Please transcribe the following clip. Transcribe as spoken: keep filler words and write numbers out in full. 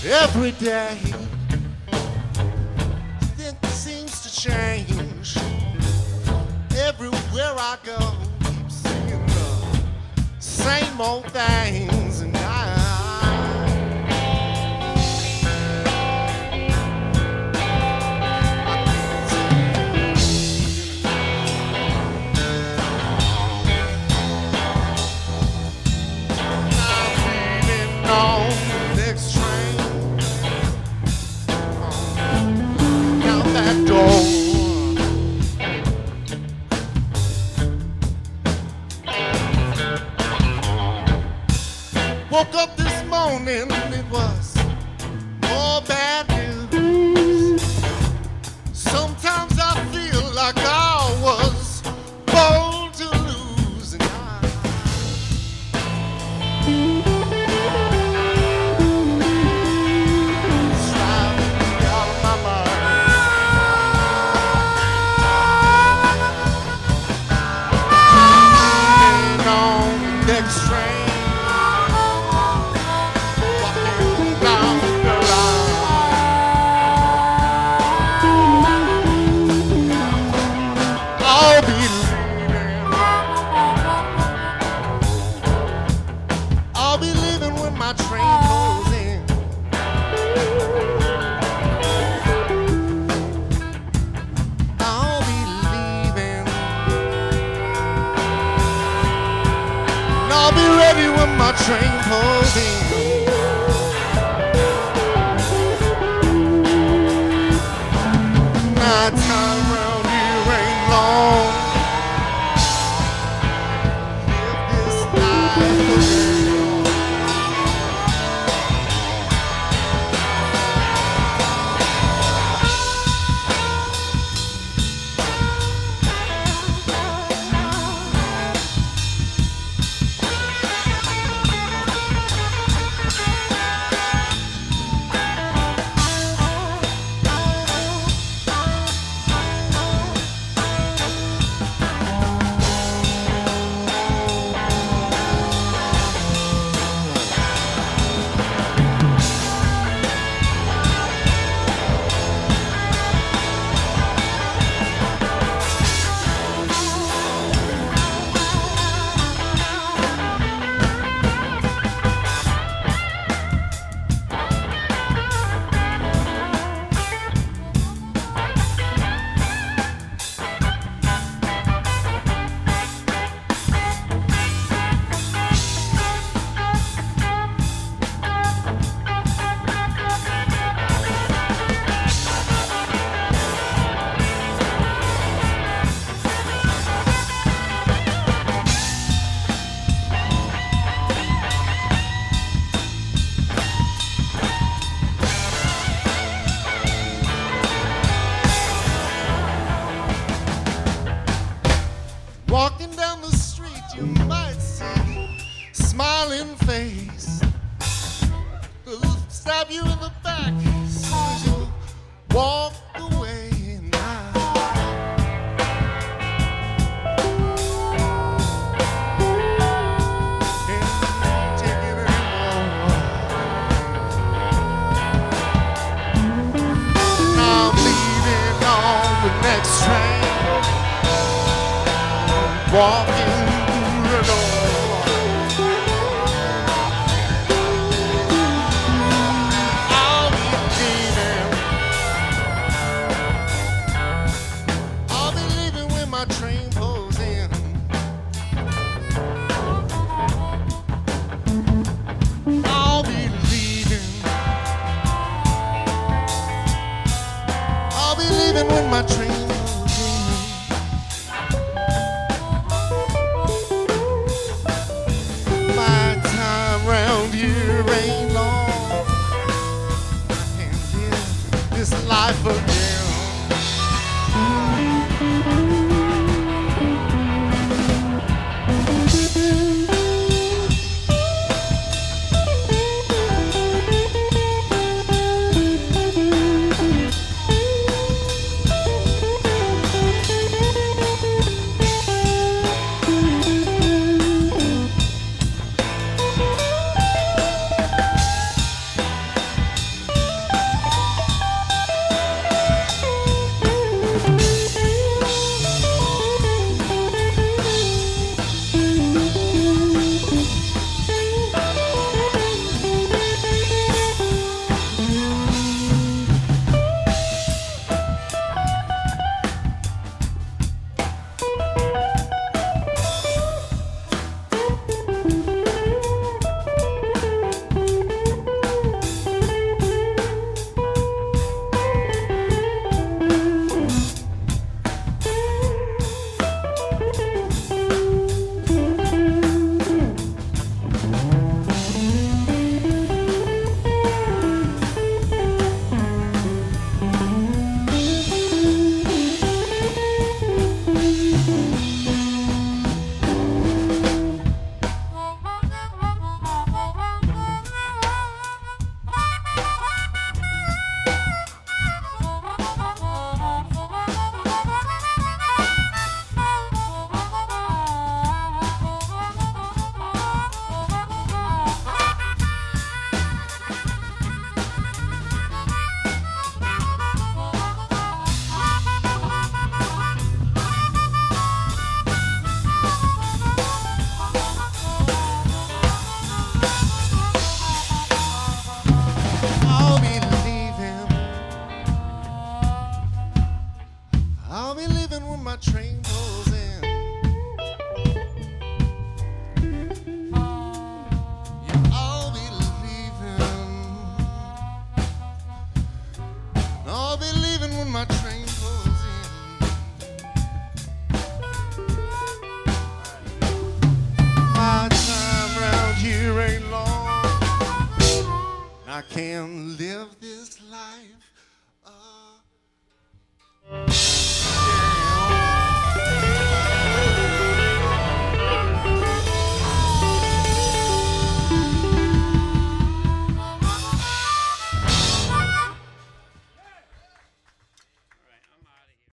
every day. It seems to change everywhere I go. Keep singing the same old things, and I. On the next train, out that door. Woke up this morning, it was more bad news. Sometimes I feel like I was born to lose, and I. My train pulls in. My time round here ain't long. Live this life again. Walking down the street, you might see smiling face. They'll stab you in the back as soon as you walk away. And I can't take it anymore. I'm leaving on the next train. Walking through the door. I'll be leaving. I'll be leaving when my train pulls in. I'll be leaving. I'll be leaving when my train pulls in. Round here ain't long. I can live this life again. Oh,